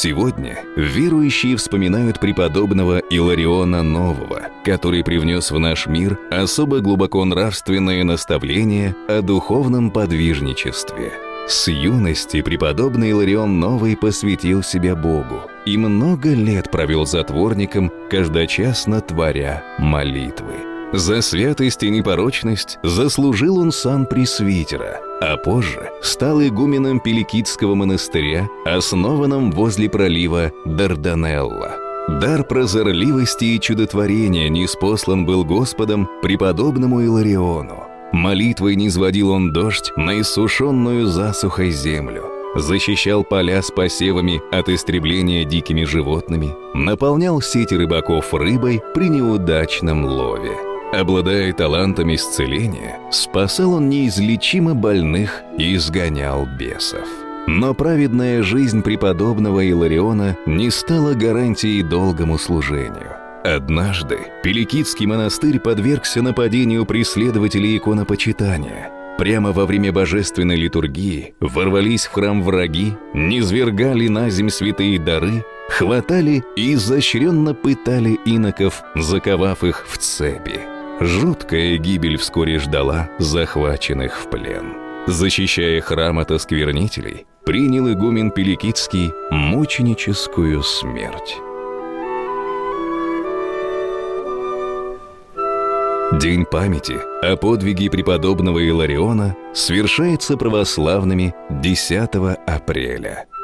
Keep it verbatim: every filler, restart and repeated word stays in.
Сегодня верующие вспоминают преподобного Илариона Нового, который привнес в наш мир особо глубоко нравственное наставление о духовном подвижничестве. С юности преподобный Иларион Новый посвятил себя Богу и много лет провел затворником, каждочасно творя молитвы. За святость и непорочность заслужил он сан пресвитера, а позже стал игуменом Пеликидского монастыря, основанном возле пролива Дарданелла. Дар прозорливости и чудотворения ниспослан был Господом преподобному Илариону. Молитвой низводил он дождь на иссушенную засухой землю, защищал поля с посевами от истребления дикими животными, наполнял сети рыбаков рыбой при неудачном лове. Обладая талантами исцеления, спасал он неизлечимо больных и изгонял бесов. Но праведная жизнь преподобного Илариона не стала гарантией долгому служению. Однажды Пеликидский монастырь подвергся нападению преследователей иконопочитания. Прямо во время божественной литургии ворвались в храм враги, низвергали на земь святые дары, хватали и изощренно пытали иноков, заковав их в цепи. Жуткая гибель вскоре ждала захваченных в плен. Защищая храм от осквернителей, принял игумен Пеликидский мученическую смерть. День памяти о подвиге преподобного Илариона совершается православными десятого апреля.